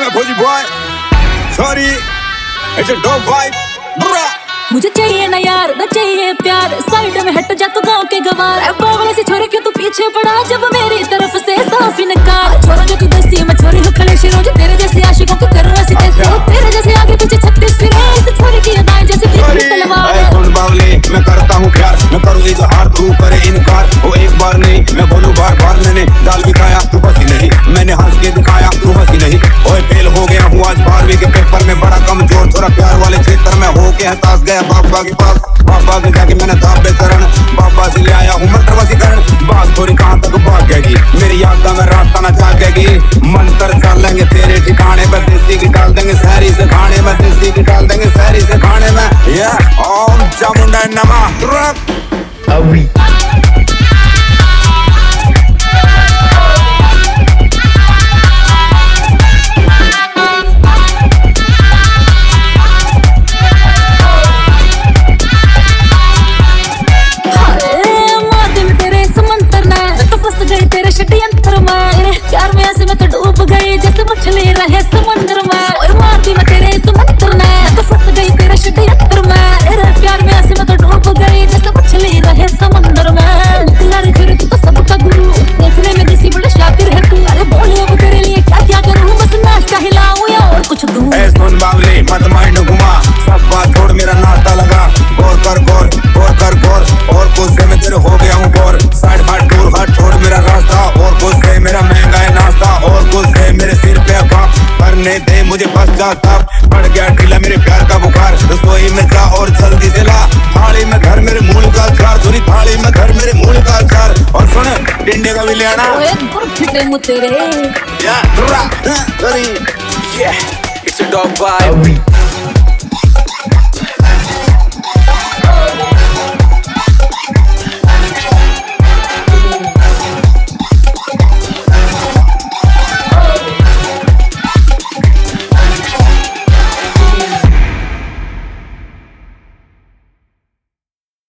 मैं फौजी boy sorry it's a dog wife. मुझे चाहिए ना यार न चाहिए प्यार, साइड में हट जा तू गाँव के गवार। बावले से छोरे क्यों तू पीछे पड़ा जब मेरी तरफ से साफ इनकार। छोरा जो तू देसी मैं छोरी हूँ खलेशी रोज, तेरे जैसे आशिकों की करूँ ऐसी तैसी, तेरे जैसे आगे पीछे 36 फिरे, इस छोरी की अदाएं जैसे बीच तलवार। सुन बावले मैं करता हूँ प्यार, मैं करूँ इजहार तू करे इनकार। वो एक बार नहीं मैं बोलूँ बार बार, मैंने दाल भी खाया तू हंसी नहीं, मैंने हंस के दिखाया तू हंसी नहीं। ओए फेल हो गया हूँ आज 12वीं के पेपर में, बड़ा कमजोर थोड़ा प्यार वाले क्षेत्र में हो के हताश गया बाबा के पास। बाबा के जाके मैंने दाबे चरण, बाबा से ले आया हूँ मंत्र वसीकरण। बात थोड़ी कहाँ तक भागेगी, मेरी याद में रास्ता न जागेगी। मंत्र चल लेंगे तेरे ठिकाने पर, देसी की डाल देंगे शहरी से खाने में, देसी की डाल देंगे शहरी से खाने में। ओम चामुंडा नमः। अभी प्यार में ऐसे मैं तो डूब गई जैसे मछली रहे समुद्र में। और मार दी मैं तेरे समुद्र में, तो फंस गई तेरे षड्यंत्र में। तेरे प्यार में ऐसे मैं तो डूब गई जैसे मछली रहे समुद्र में। निकला रे फिर तू तो सबका गुरु, देखने में देसी बड़ा शातिर है तू। अरे बोले अब तेरे लिए क्या क्या करूं, बस नाश्ता हिलाऊं या और कुछ दूं। ए सुन बावले मत माइंड घुमा, सब बात छोड़ मेरा नाश्ता लगा। गौर कर गौर गौर कर गौर, और कुछ से मैं तेरे हो गया हूँ गौर। साइड हट दूर हट छोड़ मेरा रास्ता, और कुछ से मेरा महंगा है नाश्ता, और कुछ से मेरे सिर पे काम करने दे मुझे बस जाता। बढ़ गया ढीला मेरे प्यार का बुखार, रसोई में जा और जल्दी से ला थाली में घर मेरे मूल का अचार। थोड़ी थाली में घर मेरे मूल का अचार, और सुन टिंडे का भी ले आना। फिटे मु तेरे या it's a dog vibe।